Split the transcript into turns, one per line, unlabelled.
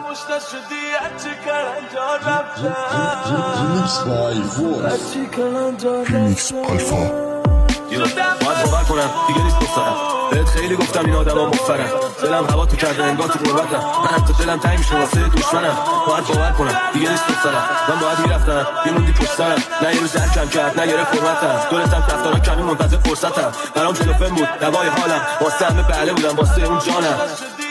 فراموش نشدی هرچی کلنجار رفتم باید باور کنم دیگه نیست دخترم بهت خیلی گفتم این آدم ها مفرم دلم هوا تو کرده انگار تو قربتم من حتی دلم تنگ میشه واسه دشمنم باید باور کنم دیگه نیست دخترم من باید میرفتم میموندی پشت سرم نه یه روز کم کرد نه گرفت حرمتم دولتم رفتارا کمی منتظر فرصتم برام جلوفن بود دوای حالم واسه همه بله بودم واسه اون جانم